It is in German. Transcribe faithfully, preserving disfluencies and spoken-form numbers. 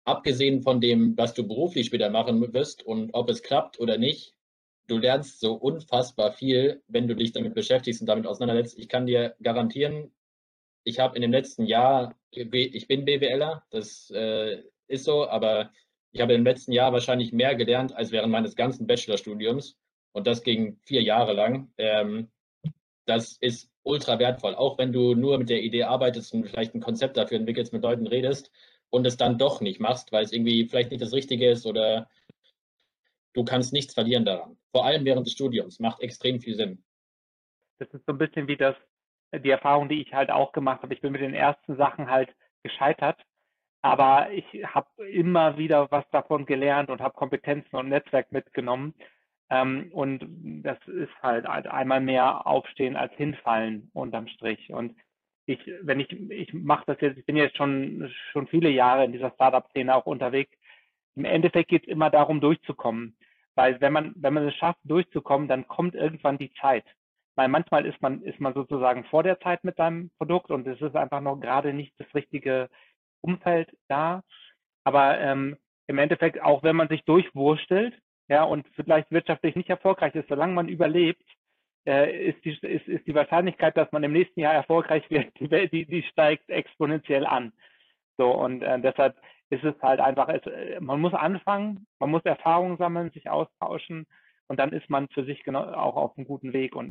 abgesehen von dem, was du beruflich später machen wirst und ob es klappt oder nicht, du lernst so unfassbar viel, wenn du dich damit beschäftigst und damit auseinandersetzt. Ich kann dir garantieren, ich habe in dem letzten Jahr, ich bin BWLer, das äh, ist so, aber ich habe im letzten Jahr wahrscheinlich mehr gelernt als während meines ganzen Bachelorstudiums. Und das ging vier Jahre lang. Ähm, das ist ultra wertvoll, auch wenn du nur mit der Idee arbeitest und vielleicht ein Konzept dafür entwickelst, mit Leuten redest und es dann doch nicht machst, weil es irgendwie vielleicht nicht das Richtige ist oder du kannst nichts verlieren daran. Vor allem während des Studiums macht extrem viel Sinn. Das ist so ein bisschen wie das, die Erfahrung, die ich halt auch gemacht habe. Ich bin mit den ersten Sachen halt gescheitert, aber ich habe immer wieder was davon gelernt und habe Kompetenzen und Netzwerk mitgenommen. Ähm, und das ist halt einmal mehr aufstehen als hinfallen unterm Strich. Und ich, wenn ich, ich mache das jetzt, ich bin jetzt schon, schon viele Jahre in dieser Startup-Szene auch unterwegs. Im Endeffekt geht es immer darum, durchzukommen. Weil wenn man, wenn man es schafft, durchzukommen, dann kommt irgendwann die Zeit. Weil manchmal ist man, ist man sozusagen vor der Zeit mit seinem Produkt und es ist einfach noch gerade nicht das richtige Umfeld da. Aber ähm, im Endeffekt, auch wenn man sich durchwurstelt, ja, und vielleicht wirtschaftlich nicht erfolgreich ist, solange man überlebt, äh, ist, die, ist, ist die Wahrscheinlichkeit, dass man im nächsten Jahr erfolgreich wird, die, die, die steigt exponentiell an. So, und äh, deshalb ist es halt einfach, es, äh, man muss anfangen, man muss Erfahrungen sammeln, sich austauschen und dann ist man für sich genau auch auf einem guten Weg. Und